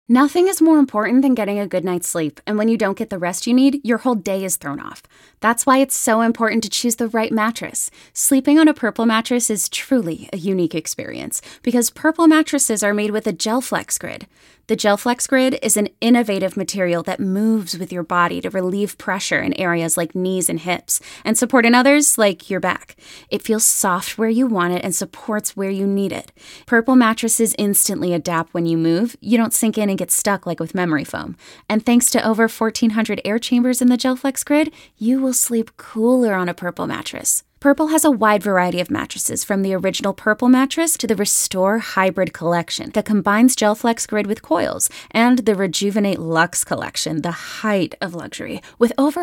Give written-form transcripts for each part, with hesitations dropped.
Nothing is more important than getting a good night's sleep, and when you don't get the rest you need, your whole day is thrown off. That's why it's so important to choose the right mattress. Sleeping on a Purple mattress is truly a unique experience, because Purple mattresses are made with a GelFlex Grid. The GelFlex Grid is an innovative material that moves with your body to relieve pressure in areas like knees and hips, and support in others like your back. It feels soft where you want it and supports where you need it. Purple mattresses instantly adapt when you move. You don't sink in and get stuck like with memory foam. And thanks to over 1,400 air chambers in the GelFlex Grid, you will sleep cooler on a Purple mattress. Purple has a wide variety of mattresses, from the original Purple mattress to the Restore Hybrid collection that combines GelFlex Grid with coils, and the Rejuvenate Luxe collection, the height of luxury, with over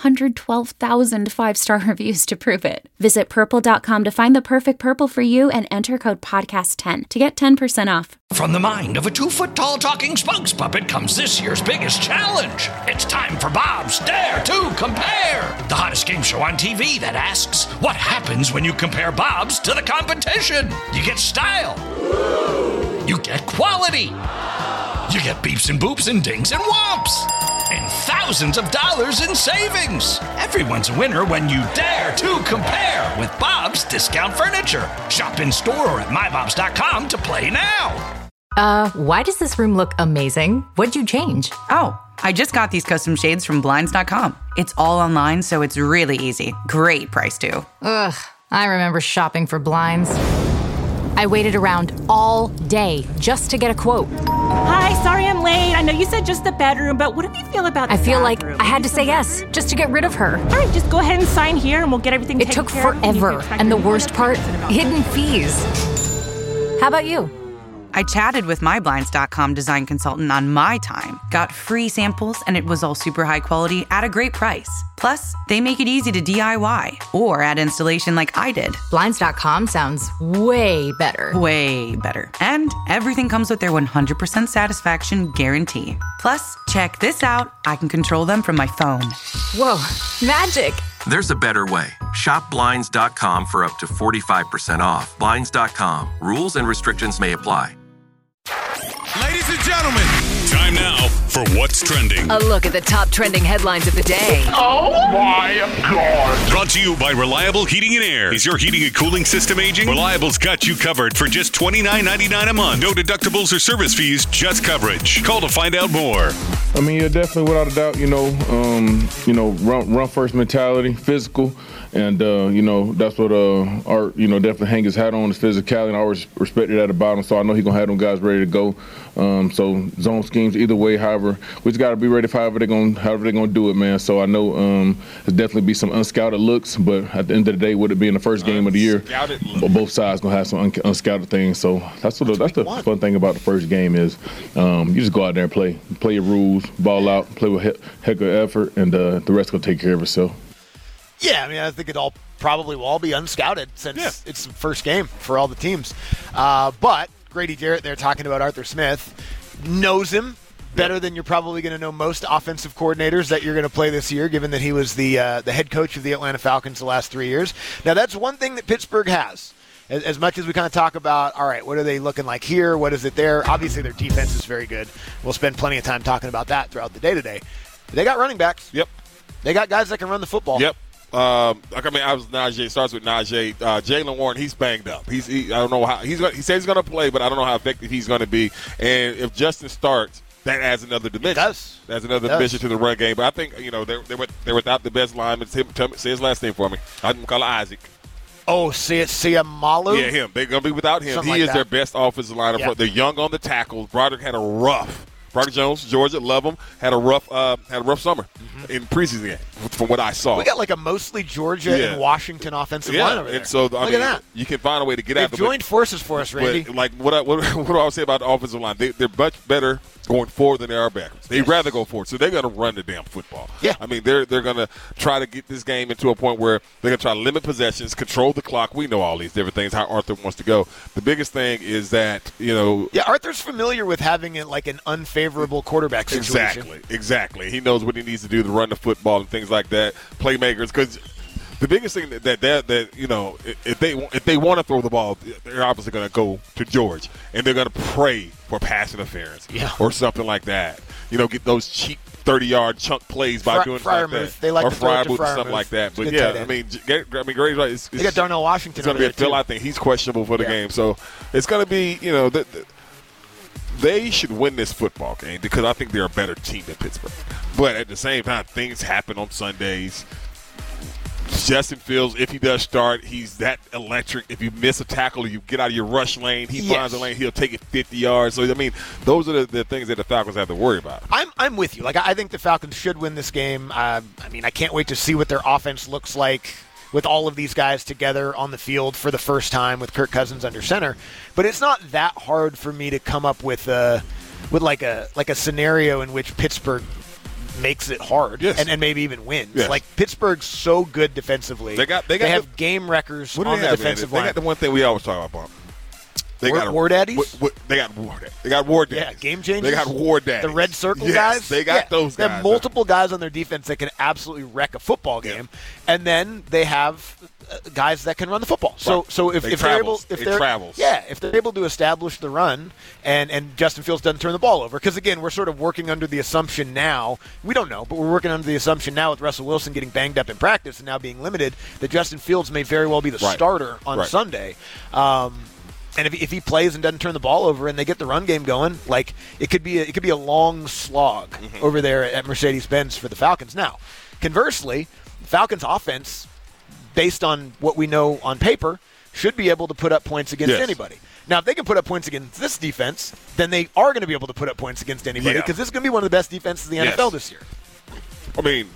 112,000 five-star reviews to prove it. Visit purple.com to find the perfect Purple for you and enter code podcast10 to get 10% off. From the mind of a 2-foot-tall talking spokes puppet comes this year's biggest challenge. It's time for Bob's Dare to Compare, the hottest game show on TV that asks, what happens when you compare Bob's to the competition? You get style. You get quality. You get beeps and boops and dings and whomps. And thousands of dollars in savings. Everyone's a winner when you dare to compare with Bob's Discount Furniture. Shop in store or at mybobs.com to play now. Why does this room look amazing? What'd you change? Oh, I just got these custom shades from Blinds.com. It's all online, so it's really easy. Great price, too. Ugh, I remember shopping for blinds. I waited around all day just to get a quote. Hi, sorry I'm late. I know you said just the bedroom, but what do you feel about the I feel bathroom? like I had to say yes just to get rid of her. All right, just go ahead and sign here and we'll get everything taken care of. It took forever, and the worst part, hidden fees. How about you? I chatted with my Blinds.com design consultant on my time, got free samples, and it was all super high quality at a great price. Plus, they make it easy to DIY or add installation like I did. Blinds.com sounds way better. Way better. And everything comes with their 100% satisfaction guarantee. Plus, check this out. I can control them from my phone. Whoa, magic. There's a better way. Shop Blinds.com for up to 45% off. Blinds.com. Rules and restrictions may apply. Ladies and gentlemen, time now for What's Trending. A look at the top trending headlines of the day. Oh my God. Brought to you by Reliable Heating and Air. Is your heating and cooling system aging? Reliable's got you covered for just $29.99 a month. No deductibles or service fees, just coverage. Call to find out more. I mean, yeah, definitely, without a doubt, run first mentality, physical, and, that's what Art, definitely hang his hat on, is physicality, and I always respected at the bottom, so I know he's going to have them guys ready to go. So zone schemes, either way, however, we just got to be ready for however they're going to do it, man. So I know there'll definitely be some unscouted looks, but at the end of the day, with it being the first game of the year, both sides going to have some unscouted things. So that's the fun thing about the first game is you just go out there and play your rules, ball out, play with heck of effort, and the rest will take care of itself. Yeah, I mean, I think it all probably will all be unscouted since it's the first game for all the teams. But Grady Jarrett there talking about Arthur Smith knows him better than you're probably going to know most offensive coordinators that you're going to play this year, given that he was the head coach of the Atlanta Falcons the last 3 years. Now, that's one thing that Pittsburgh has. As much as we kind of talk about, all right, what are they looking like here? What is it there? Obviously, their defense is very good. We'll spend plenty of time talking about that throughout the day today. They got running backs. Yep. They got guys that can run the football. Yep. I was Najee. Starts with Najee. Jaylen Warren, he's banged up. I don't know how he says he's going to play, but I don't know how effective he's going to be. And if Justin starts, that adds another dimension. It does. Adds another dimension to the run game. But I think they're without the best lineman. Say his last name for me. I'm going to call it Isaac. Oh, Siamalu? Yeah, him. They're going to be without him. Something He like is their best offensive line up front. They're young on the tackles. Broderick had a rough. Broderick Jones, Georgia, love him. Had a rough summer in preseason game, from what I saw. We got like a mostly Georgia and Washington offensive line over there. And so Look at that. You can find a way to get They've after. joined forces for us, Randy. But like what do I say about the offensive line? They're much better going forward than they are backwards. They'd rather go forward, so they're going to run the damn football. Yeah, I mean they're going to try to get this game into a point where they're going to try to limit possessions, control the clock. We know all these different things. How Arthur wants to go. The biggest thing is that Arthur's familiar with having an unfavorable quarterback situation. Exactly. He knows what he needs to do to run the football and things like that. Playmakers, because The biggest thing that you know, if they want to throw the ball, they're obviously going to go to George, and they're going to pray for pass interference or something like that. You know, get those cheap 30-yard chunk plays by doing something like that. They like or to throw it to or something like that. But I mean, Grady's right. They got Darnell Washington. It's going to be a Phil. I think he's questionable for the game, so it's going to be, you know, they should win this football game because I think they're a better team than Pittsburgh. But at the same time, things happen on Sundays. Justin Fields, if he does start, he's that electric. If you miss a tackle or you get out of your rush lane, he finds a lane, he'll take it 50 yards. So, I mean, those are the things that the Falcons have to worry about. I'm with you. Like, I think the Falcons should win this game. I mean, I can't wait to see what their offense looks like with all of these guys together on the field for the first time with Kirk Cousins under center. But it's not that hard for me to come up with a scenario in which Pittsburgh makes it hard and maybe even wins. Yes. Like, Pittsburgh's so good defensively. They have game wreckers on the defensive line. They got the one thing we always talk about. They got War Daddies? They got War Daddies. They got War Daddies. Yeah, game changers. They got War Daddies. The red circle guys. They got those guys. They have multiple guys on their defense that can absolutely wreck a football game, and then they have guys that can run the football. So if they're able to establish the run and Justin Fields doesn't turn the ball over, because again, we're sort of working under the assumption now, we don't know, but we're working under the assumption now with Russell Wilson getting banged up in practice and now being limited that Justin Fields may very well be the starter on Sunday. And if he plays and doesn't turn the ball over and they get the run game going, like, it could be a long slog over there at Mercedes-Benz for the Falcons. Now, conversely, the Falcons' offense, based on what we know on paper, should be able to put up points against anybody. Now, if they can put up points against this defense, then they are going to be able to put up points against anybody because this is going to be one of the best defenses in the NFL this year. I mean,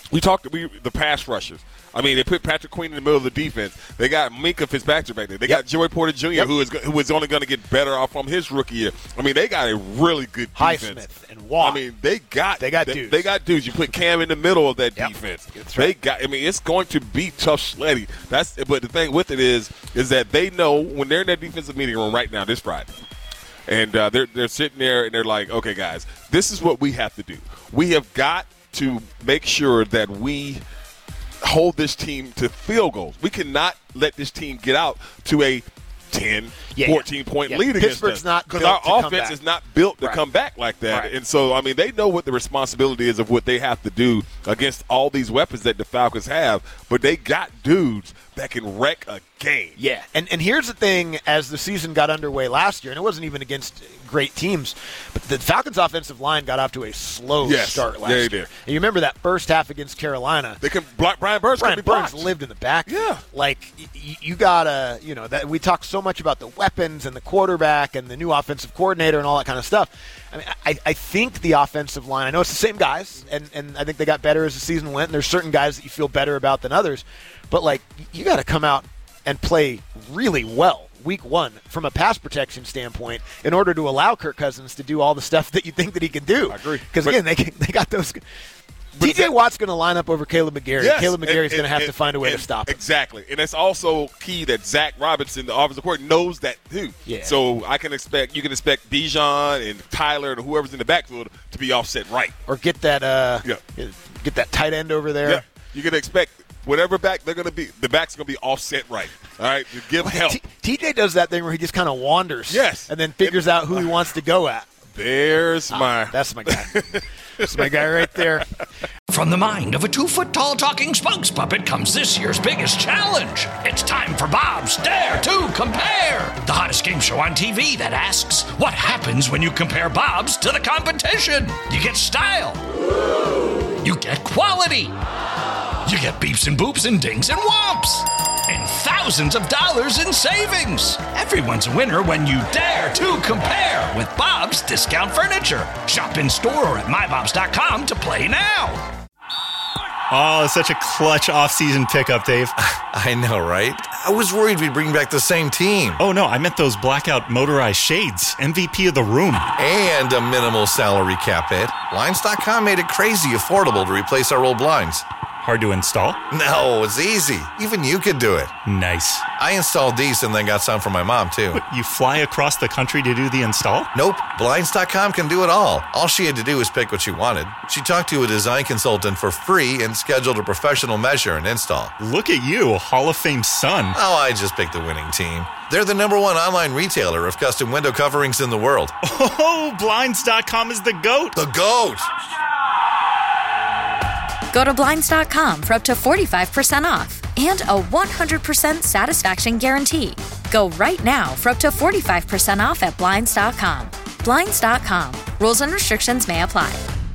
the pass rushers. I mean, they put Patrick Queen in the middle of the defense. They got Minkah Fitzpatrick back there. They got Joey Porter Jr., who is only going to get better off from his rookie year. I mean, they got a really good defense. Highsmith and Watt. I mean, they got dudes. They got dudes. You put Cam in the middle of that defense. That's right. It's going to be tough sledding. But the thing with it is that they know when they're in that defensive meeting room right now this Friday, and they're sitting there and they're like, okay, guys, this is what we have to do. We have got to make sure that we hold this team to field goals. We cannot let this team get out to a 10, 14-point lead against us. Because our offense is not built to come back like that. Right. And so, I mean, they know what the responsibility is of what they have to do against all these weapons that the Falcons have, but they got dudes that can wreck a game. Yeah, and here's the thing, as the season got underway last year, and it wasn't even against great teams, but the Falcons' offensive line got off to a slow start last year. Did. And you remember that first half against Carolina. They can block Brian Burns. Brian Burns lived in the back. Yeah. Like, you got to, that we talk so much about the weapons and the quarterback and the new offensive coordinator and all that kind of stuff. I mean, I think the offensive line, I know it's the same guys, and I think they got better as the season went, and there's certain guys that you feel better about than others, but, like, you got to come out and play really well week one from a pass protection standpoint in order to allow Kirk Cousins to do all the stuff that you think that he can do. I agree. Because, again, they got those – TJ Watt's going to line up over Caleb McGarry. Yes, Caleb McGarry's going to have to find a way to stop him. Exactly. And it's also key that Zach Robinson, the offensive coordinator, knows that too. Yeah. So you can expect Dijon and Tyler and whoever's in the backfield to be offset right. Or get that get that tight end over there. Yeah. You can expect whatever back they're going to be, the back's going to be offset right. All right? To give help. TJ does that thing where he just kind of wanders. Yes. And then figures out who he wants to go at. That's my guy. That's my guy right there. From the mind of a 2-foot-tall talking spokes puppet comes this year's biggest challenge. It's time for Bob's Dare to Compare, the hottest game show on TV that asks, what happens when you compare Bob's to the competition? You get style. You get quality. You get beeps and boops and dings and whomps. And thousands of dollars in savings. Everyone's a winner when you dare to compare with Bob's Discount Furniture. Shop in store or at mybobs.com to play now. Oh, it's such a clutch off-season pickup, Dave. I know, right? I was worried we'd bring back the same team. Oh, no, I meant those blackout motorized shades. MVP of the room. And a minimal salary cap, Ed. Blinds.com made it crazy affordable to replace our old blinds. Hard to install? No, it's easy. Even you could do it. Nice. I installed these and then got some for my mom, too. What, you fly across the country to do the install? Nope. Blinds.com can do it all. All she had to do was pick what she wanted. She talked to a design consultant for free and scheduled a professional measure and install. Look at you, Hall of Fame son. Oh, I just picked the winning team. They're the #1 online retailer of custom window coverings in the world. Oh, Blinds.com is the GOAT. The GOAT! Go to Blinds.com for up to 45% off and a 100% satisfaction guarantee. Go right now for up to 45% off at Blinds.com. Blinds.com. Rules and restrictions may apply.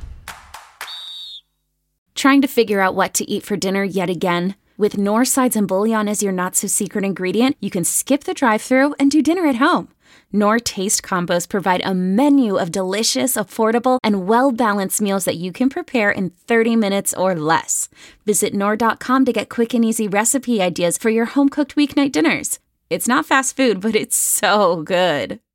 Trying to figure out what to eat for dinner yet again? With Knorr sides and bouillon as your not-so-secret ingredient, you can skip the drive-thru and do dinner at home. Knorr Taste Combos provide a menu of delicious, affordable, and well-balanced meals that you can prepare in 30 minutes or less. Visit Knorr.com to get quick and easy recipe ideas for your home-cooked weeknight dinners. It's not fast food, but it's so good.